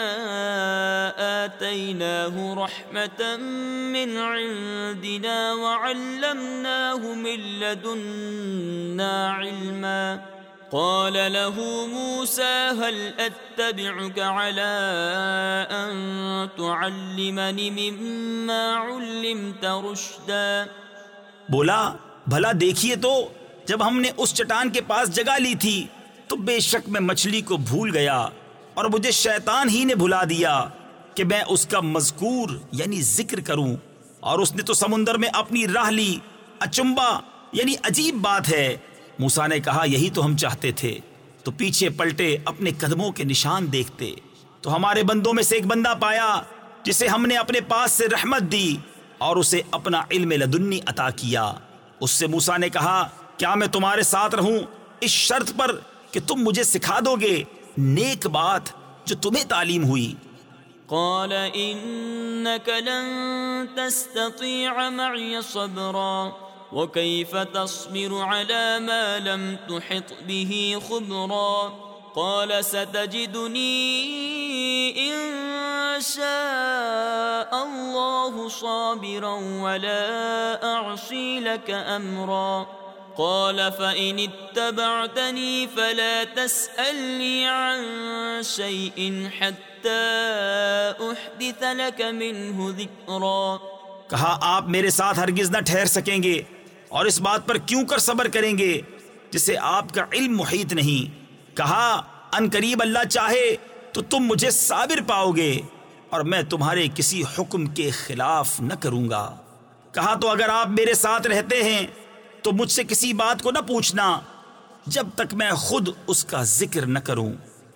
آتيناه رحمة من عندنا وعلمناه من لدنا علما قال له موسى هل أتبعك على أن تعلمني مما علمت رشدا۔ بولا بھلا دیکھیے تو جب ہم نے اس چٹان کے پاس جگہ لی تھی تو بے شک میں مچھلی کو بھول گیا اور مجھے شیطان ہی نے بھلا دیا کہ میں اس کا مذکور یعنی ذکر کروں، اور اس نے تو سمندر میں اپنی راہ لی۔ اچنبا یعنی عجیب بات ہے۔ موسیٰ نے کہا یہی تو ہم چاہتے تھے تو پیچھے پلٹے اپنے قدموں کے نشان دیکھتے تو ہمارے بندوں میں سے ایک بندہ پایا جسے ہم نے اپنے پاس سے رحمت دی اور اسے اپنا علم لدنی عطا کیا۔ اس سے موسیٰ نے کہا کیا میں تمہارے ساتھ رہوں اس شرط پر کہ تم مجھے سکھا دو گے نیک بات جو تمہیں تعلیم ہوئی؟ قال إنك لن تستطيع معي صبرا وكيف تصبر على ما لم تحط به خبرا قال ستجدني إن شاء الله صابرا ولا أعصي لك أمرا قال فإن اتبعتني فلا تسألني عن شيء حتى أحدث لك منه ذكرا۔ کہا آپ میرے ساتھ ہرگز نہ ٹھہر سکیں گے اور اس بات پر کیوں کر صبر کریں گے جسے آپ کا علم محیط نہیں۔ کہا ان قریب اللہ چاہے تو تم مجھے صابر پاؤ گے اور میں تمہارے کسی حکم کے خلاف نہ کروں گا۔ کہا تو اگر آپ میرے ساتھ رہتے ہیں تو مجھ سے کسی بات کو نہ پوچھنا جب تک میں خود اس کا ذکر نہ کروں۔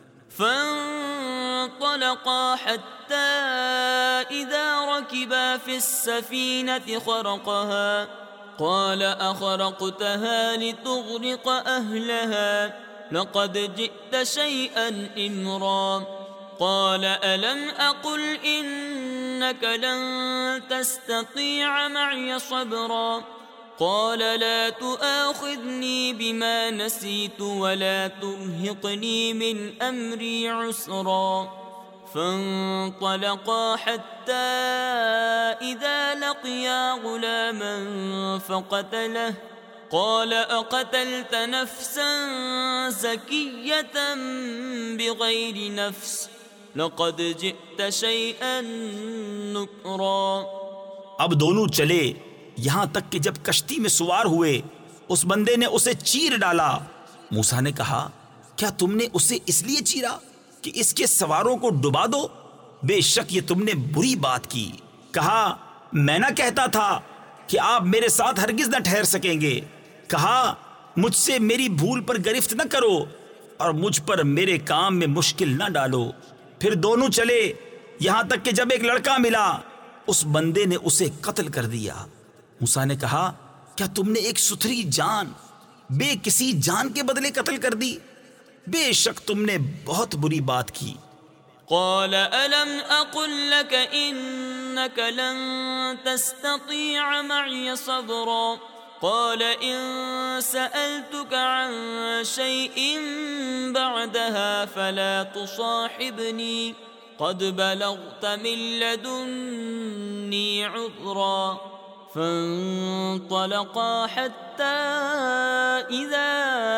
فانطلقا حتى إذا ركبا في السفينة خرقها قال أخرقتها لتغرق أهلها لقد جئت شيئا إمرا قال ألم أقل إنك لن تستطيع معي صبرا قال لا تؤاخذني بما نسيت ولا ترهقني من أمري عسرا فانطلقا حتى إذا لقيا غلاما فقتله قال أقتلت نفسا زكية بغير نفس لقد جئت شيئا نكرا۔ اب دونوں چلے یہاں تک کہ جب کشتی میں سوار ہوئے اس بندے نے اسے چیر ڈالا۔ موسیٰ نے کہا کیا تم نے اسے اس لیے چیرا کہ اس کے سواروں کو ڈبا دو؟ بے شک یہ تم نے بری بات کی۔ کہا میں نہ کہتا تھا کہ آپ میرے ساتھ ہرگز نہ ٹھہر سکیں گے۔ کہا مجھ سے میری بھول پر گرفت نہ کرو اور مجھ پر میرے کام میں مشکل نہ ڈالو۔ پھر دونوں چلے یہاں تک کہ جب ایک لڑکا ملا اس بندے نے اسے قتل کر دیا۔ موسیٰ نے کہا کیا تم نے ایک ستھری جان بے کسی جان کے بدلے قتل کر دی؟ بے شک تم نے بہت بری بات کی۔ قال ألم أقل لك إنك لن تستطيع معي صبرا قال إن سألتك عن شيء بعدها فلا تصاحبني قد بلغت من لدني عذرا فانطلقا حتى إذا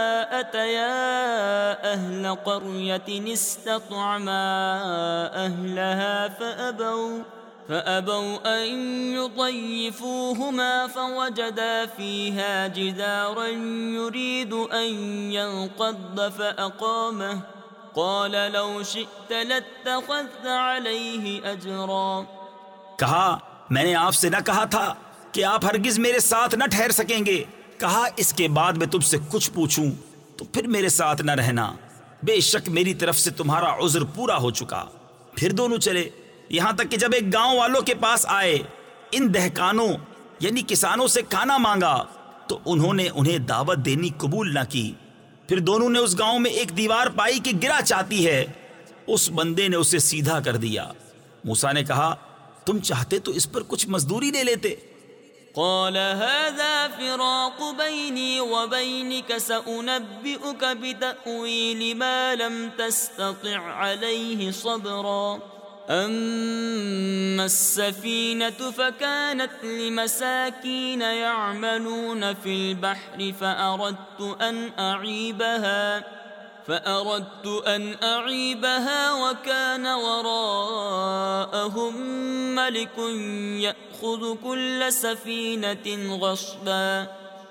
أتيا أهل قرية استطعما أهلها فأبوا فأبوا أن يضيفوهما فوجدا فيها جدارا يريد أن ينقض فأقامه قال لو شئت لاتخذت عليه أجرا۔ کہا میں نے آپ سے نہ کہا تھا کہ آپ ہرگز میرے ساتھ نہ ٹھہر سکیں گے؟ کہا اس کے بعد میں تم سے کچھ پوچھوں تو پھر میرے ساتھ نہ رہنا، بے شک میری طرف سے تمہارا عذر پورا ہو چکا۔ پھر دونوں چلے یہاں تک کہ جب ایک گاؤں والوں کے پاس آئے ان دہقانوں یعنی کسانوں سے کھانا مانگا تو انہوں نے انہیں دعوت دینی قبول نہ کی۔ پھر دونوں نے اس گاؤں میں ایک دیوار پائی کہ گرا چاہتی ہے، اس بندے نے اسے سیدھا کر دیا۔ موسیٰ نے کہا تم چاہتے تو اس پر کچھ مزدوری لے لیتے۔ قال هذا فراق بيني وبينك سأنبئك بتأويل ما لم تستطع عليه صبرا أما السفينة فكانت لمساكين يعملون في البحر فأردت أن أعيبها فأردت أن أعيبها وكان وراءهم ملك يأخذ كل سفينة غصبا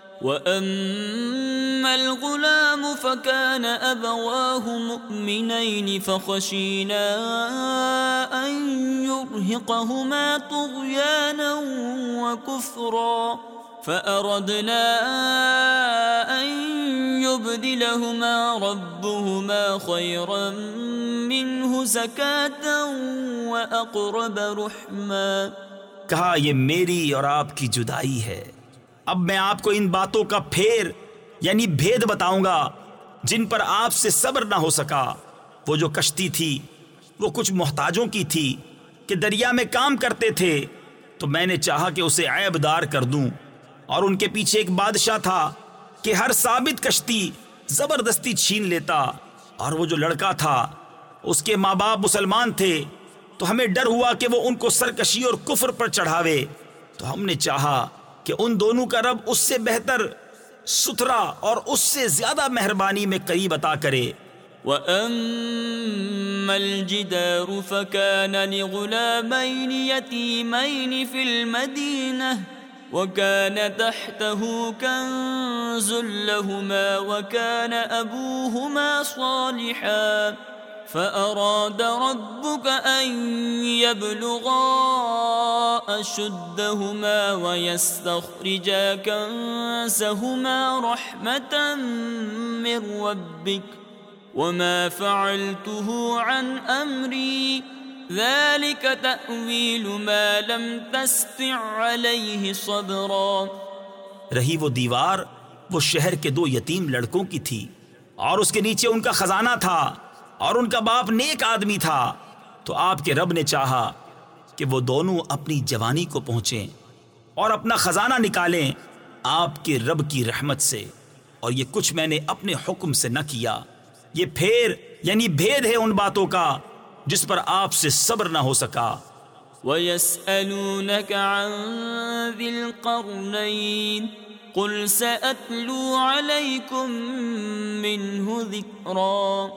وأما الغلام فكان أبواه مؤمنين فخشينا أن يرهقهما طغيانا وكفرا فأردنا أن يبدلهما ربهما خيرا منه زكاة وأقرب رحما۔ کہا یہ میری اور آپ کی جدائی ہے، اب میں آپ کو ان باتوں کا پھیر یعنی بھید بتاؤں گا جن پر آپ سے صبر نہ ہو سکا۔ وہ جو کشتی تھی وہ کچھ محتاجوں کی تھی کہ دریا میں کام کرتے تھے، تو میں نے چاہا کہ اسے عیب دار کر دوں، اور ان کے پیچھے ایک بادشاہ تھا کہ ہر ثابت کشتی زبردستی چھین لیتا، اور وہ جو لڑکا تھا اس کے ماں باپ مسلمان تھے، تو ہمیں ڈر ہوا کہ وہ ان کو سرکشی اور کفر پر چڑھاوے، تو ہم نے چاہا کہ ان دونوں کا رب اس سے بہتر، ستھرا اور اس سے زیادہ مہربانی میں قریب عطا کرے۔ وَأَمَّا الْجِدَارُ فَكَانَ لِغُلَامَيْنِ يَتِيمَيْنِ فِي الْمَدِينَةِ وَكَانَ تَحْتَهُ كَنْزٌ لَهُمَا وَكَانَ أَبُوهُمَا صَالِحًا فَأَرَادَ رَبُّكَ أَن يَبْلُغَا أَشُدَّهُمَا وَيَسْتَخْرِجَا كَنزَهُمَا رَحْمَةً مِّن رَّبِّكَ وَمَا فَعَلْتُهُ عَنْ أَمْرِي ذَلِكَ تَأْوِيلُ مَا لَمْ تَسْطِع عَلَيْهِ صَبْرًا۔ رہی وہ دیوار، وہ شہر کے دو یتیم لڑکوں کی تھی، اور اس کے نیچے ان کا خزانہ تھا، اور ان کا باپ نیک آدمی تھا، تو آپ کے رب نے چاہا کہ وہ دونوں اپنی جوانی کو پہنچیں اور اپنا خزانہ نکالیں آپ کے رب کی رحمت سے، اور یہ کچھ میں نے اپنے حکم سے نہ کیا۔ یہ پھیر یعنی بھید ہے ان باتوں کا جس پر آپ سے صبر نہ ہو سکا۔ وَيَسْأَلُونَكَ عَنْ ذِي الْقَرْنَيْنِ قُلْ سَأَتْلُو عَلَيْكُمْ مِنْهُ ذِكْرًا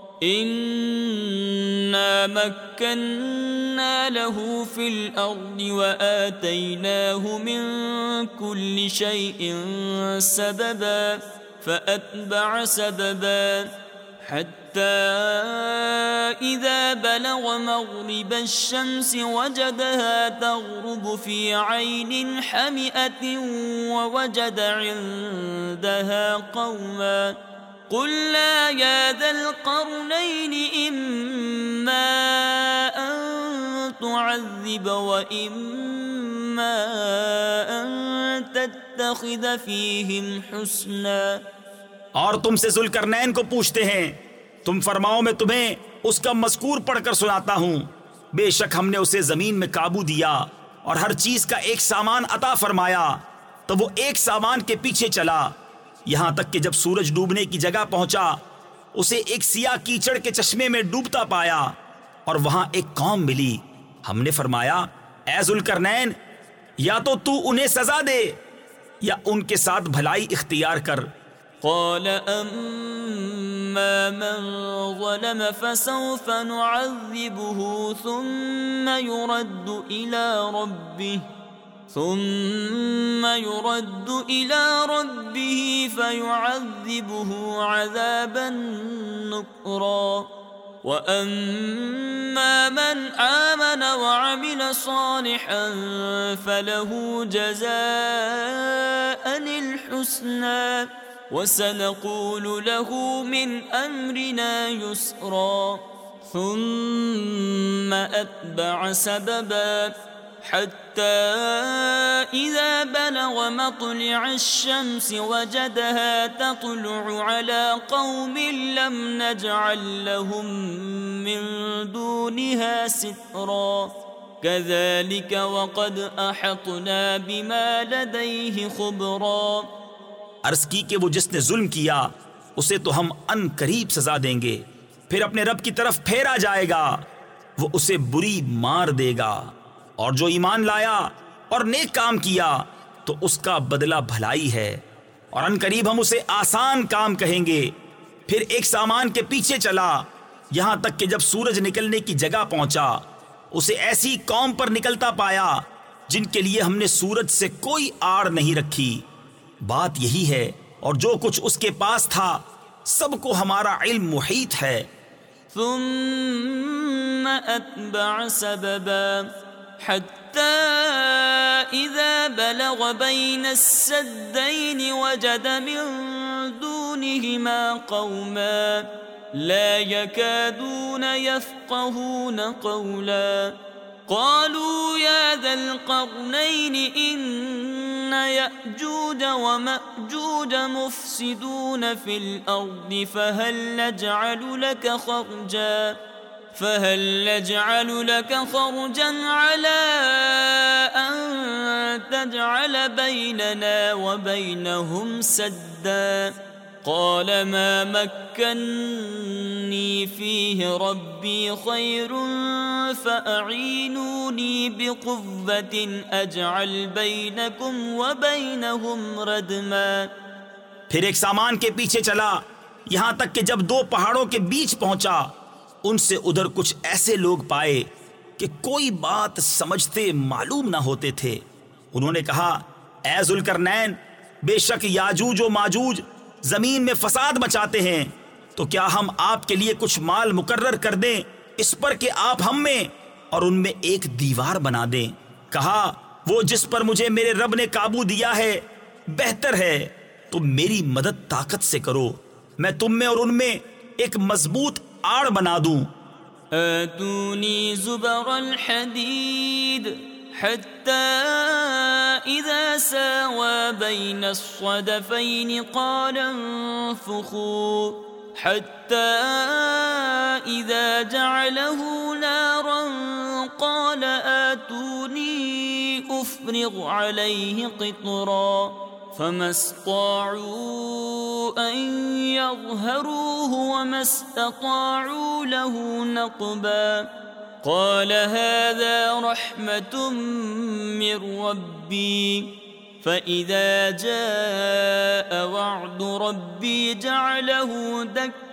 إِنَّا مَكَّنَّا لَهُ فِي الْأَرْضِ وَآتَيْنَاهُ مِنْ كُلِّ شَيْءٍ سَبَبًا فَأَتْبَعَ سَبَبًا حَتَّى إِذَا بَلَغَ مَغْرِبَ الشَّمْسِ وَجَدَهَا تَغْرُبُ فِي عَيْنٍ حَمِئَةٍ وَوَجَدَ عِندَهَا قَوْمًا قُلْنَا يَا ذَا الْقَرْنَيْنِ إِمَّا أَن تُعَذِّبَ وَإِمَّا أَن تَتَّخِذَ فِيهِمْ حُسْنًا۔ اور تم سے ذوالقرنین کو پوچھتے ہیں، تم فرماؤ میں تمہیں اس کا مذکور پڑھ کر سناتا ہوں۔ بے شک ہم نے اسے زمین میں قابو دیا اور ہر چیز کا ایک سامان عطا فرمایا، تو وہ ایک سامان کے پیچھے چلا، یہاں تک کہ جب سورج ڈوبنے کی جگہ پہنچا اسے ایک سیاہ کیچڑ کے چشمے میں ڈوبتا پایا، اور وہاں ایک قوم ملی۔ ہم نے فرمایا، اے ذوالقرنین، یا تو تو انہیں سزا دے یا ان کے ساتھ بھلائی اختیار کر۔ قال أما من ظلم فسوف نعذبه ثم يرد إلى ربه ثم يرد إلى ربه فيعذبه عذابا نكرا وأما من آمن وعمل صالحا فله جزاء الحسنى وسنقول له من أمرنا يسرا ثم أتبع سببا حتى إذا بلغ مطلع الشمس وجدها تطلع على قوم لم نجعل لهم من دونها سترا كذلك وقد أحطنا بما لديه خبرا۔ عرض کی کہ وہ جس نے ظلم کیا اسے تو ہم ان قریب سزا دیں گے، پھر اپنے رب کی طرف پھیرا جائے گا، وہ اسے بری مار دے گا، اور جو ایمان لایا اور نیک کام کیا تو اس کا بدلہ بھلائی ہے، اور ان قریب ہم اسے آسان کام کہیں گے۔ پھر ایک سامان کے پیچھے چلا یہاں تک کہ جب سورج نکلنے کی جگہ پہنچا اسے ایسی قوم پر نکلتا پایا جن کے لیے ہم نے سورج سے کوئی آڑ نہیں رکھی۔ بات یہی ہے، اور جو کچھ اس کے پاس تھا سب کو ہمارا علم محیط ہے۔ ثم أتبع سببا حتى إذا بلغ بين السدين وجد من دون دونهما قوما لا يكادون يفقهون قولا قالوا يا ذا القرنين إن يأجوج ومأجوج مفسدون في الأرض فهل نجعل لك خرجا فهل نجعل لك خرجا على أن تجعل بيننا وبينهم سدا قال ما مكنني فيه ربي خير فأعينوني بقوة أجعل بينكم وبينهم ردما. پھر ایک سامان کے پیچھے چلا یہاں تک کہ جب دو پہاڑوں کے بیچ پہنچا ان سے ادھر کچھ ایسے لوگ پائے کہ کوئی بات سمجھتے معلوم نہ ہوتے تھے. انہوں نے کہا اے ذوالقرنین بے شک یاجوج و ماجوج زمین میں فساد مچاتے ہیں تو کیا ہم آپ کے لیے کچھ مال مقرر کر دیں اس پر کہ آپ ہم میں اور ان میں ایک دیوار بنا دیں. کہا وہ جس پر مجھے میرے رب نے قابو دیا ہے بہتر ہے تو میری مدد طاقت سے کرو میں تم میں اور ان میں ایک مضبوط آڑ بنا دوں. آتونی زبر الحدید حتى إذا ساوى بين الصدفين قال انفخوا حتى إذا جعله نارا قال آتوني أفرغ عليه قطرا فما استطاعوا أن يظهروه وما استطاعوا له نقبا. قال هذا رحمة من ربي فإذا جاء وعد ربي جعله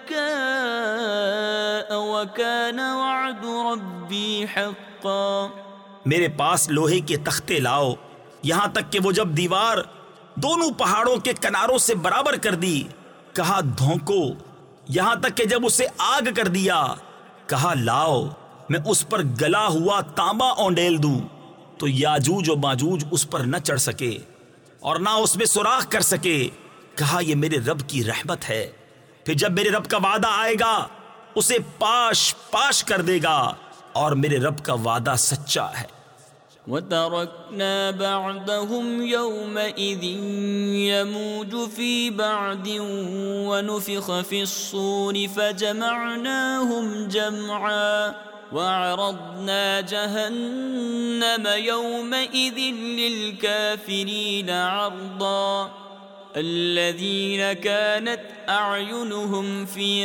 دكاء وكان وعد ربي حقا. میرے پاس لوہے کے تختے لاؤ یہاں تک کہ وہ جب دیوار دونوں پہاڑوں کے کناروں سے برابر کر دی کہا دھونکو یہاں تک کہ جب اسے آگ کر دیا کہا لاؤ میں اس پر گلا ہوا تانبا اونڈیل دوں تو یاجوج و ماجوج اس پر نہ چڑھ سکے اور نہ اس میں سوراخ کر سکے. کہا یہ میرے رب کی رحمت ہے پھر جب میرے رب کا وعدہ آئے گا اسے پاش پاش کر دے گا اور میرے رب کا وعدہ سچا ہے. وَتَرَكْنَا بَعْدَهُمْ يَوْمَئِذٍ يَمُوجُ فِي بَعْدٍ وَنُفِخَ فِي الصُّورِ فَجَمَعْنَاهُمْ جَمْعًا وَعَرَضْنَا جَهَنَّمَ يَوْمَئِذٍ لِلْكَافِرِينَ عَرْضًا. الذين كانت أعينهم في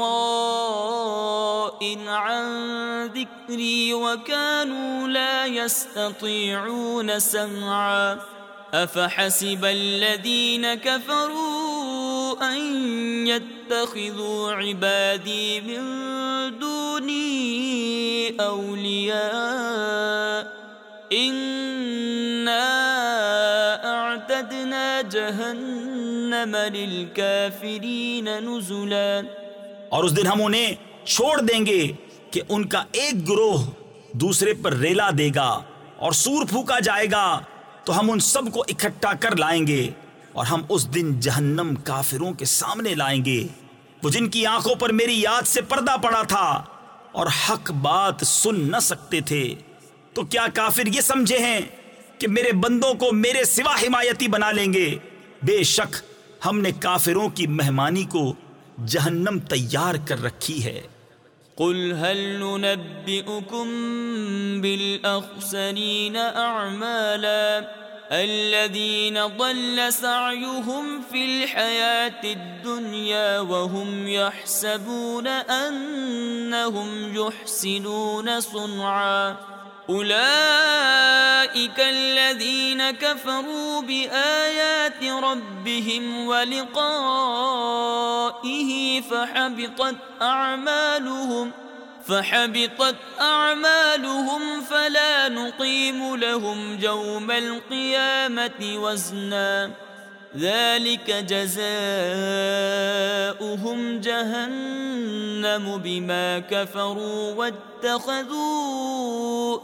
غطاء عن ذكري وكانوا لا يستطيعون سمعا. أفحسب الذين كفروا أن يتخذوا عبادي من دوني أولياء إنا اعتدنا جہنم للکافرین نزلا. اور اس دن ہم انہیں چھوڑ دیں گے کہ ان کا ایک گروہ دوسرے پر ریلا دے گا اور سور پھونکا جائے گا تو ہم ان سب کو اکٹھا کر لائیں گے اور ہم اس دن جہنم کافروں کے سامنے لائیں گے وہ جن کی آنکھوں پر میری یاد سے پردہ پڑا تھا اور حق بات سن نہ سکتے تھے. تو کیا کافر یہ سمجھے ہیں کہ میرے بندوں کو میرے سوا حمایتی بنا لیں گے؟ بے شک ہم نے کافروں کی مہمانی کو جہنم تیار کر رکھی ہے. قل هل ننبئكم بالأخسرين أعمالا الذين ضل سعيهم في الحياة الدنيا وهم يحسبون أنهم يحسنون صنعا. أولئك الذين كفروا بآيات ربهم ولقائه فحبطت أعمالهم فحبطت أعمالهم فلا نقيم لهم يوم القيامة وزنا. ذلك جزاؤهم جهنم بما كفروا واتخذوا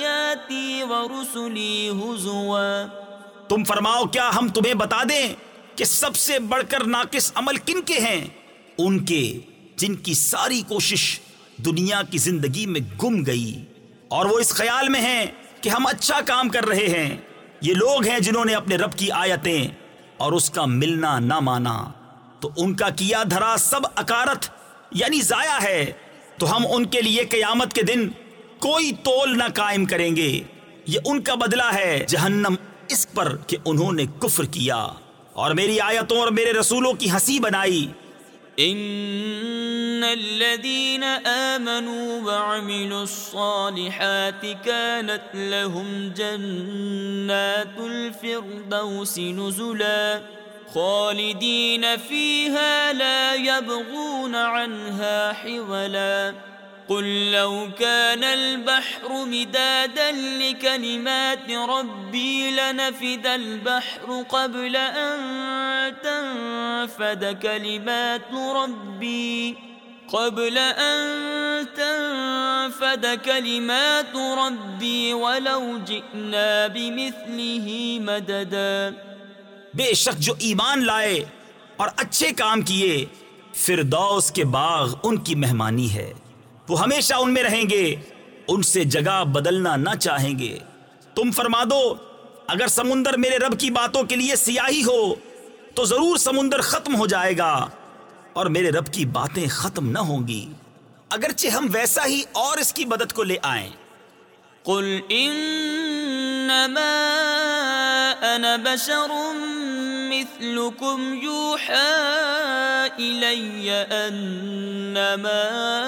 آياتي ورسلي هزوا. تم فرماؤ کیا ہم تمہیں بتا دیں کہ سب سے بڑھ کر ناقص عمل کن کے ہیں؟ ان کے جن کی ساری کوشش دنیا کی زندگی میں گم گئی اور وہ اس خیال میں ہیں کہ ہم اچھا کام کر رہے ہیں۔ یہ لوگ ہیں جنہوں نے اپنے رب کی آیتیں اور اس کا ملنا نہ مانا، تو ان کا کیا دھرا سب اکارت یعنی ضائع ہے، تو ہم ان کے لیے قیامت کے دن کوئی تول نہ قائم کریں گے۔ یہ ان کا بدلہ ہے جہنم اس پر کہ انہوں نے کفر کیا اور میری آیتوں اور میرے رسولوں کی ہنسی بنائی۔ ان الذين آمنوا وعملوا الصالحات كانت لهم جنات الفردوس نزلا خالدين فيها لا يبغون عنها حولا قل لو كان البحر مدادا لكلمات ربي لنفد البحر قبل أن تنفد كلمات ربي قبل أن تنفد كلمات ربي ولو جئنا بمثله مددا۔ بے شک جو ایمان لائے اور اچھے کام کیے، فردوس کے باغ ان کی مہمانی ہے، وہ ہمیشہ ان میں رہیں گے، ان سے جگہ بدلنا نہ چاہیں گے۔ تم فرما دو اگر سمندر میرے رب کی باتوں کے لیے سیاہی ہو تو ضرور سمندر ختم ہو جائے گا اور میرے رب کی باتیں ختم نہ ہوں گی، اگرچہ ہم ویسا ہی اور اس کی مدد کو لے آئیں۔ قل انما انا بشر مثلكم يوحى الي انما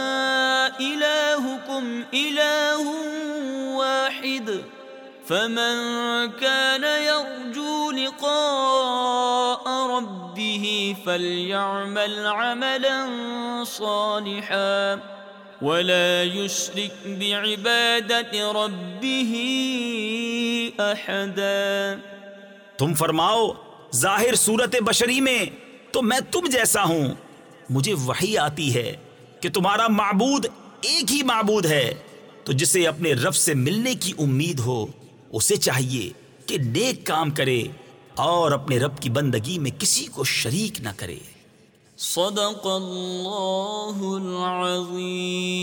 الهكم اله واحد فمن كان يرجو لقاء ربه فليعمل عملا صالحا ولا يشرك بعبادة ربه أحدا۔ تم فرماؤ ظاہر صورت بشری میں تو میں تم جیسا ہوں، مجھے وحی آتی ہے کہ تمہارا معبود ایک ہی معبود ہے، تو جسے اپنے رب سے ملنے کی امید ہو اسے چاہیے کہ نیک کام کرے اور اپنے رب کی بندگی میں کسی کو شریک نہ کرے۔ صدق اللہ العظیم۔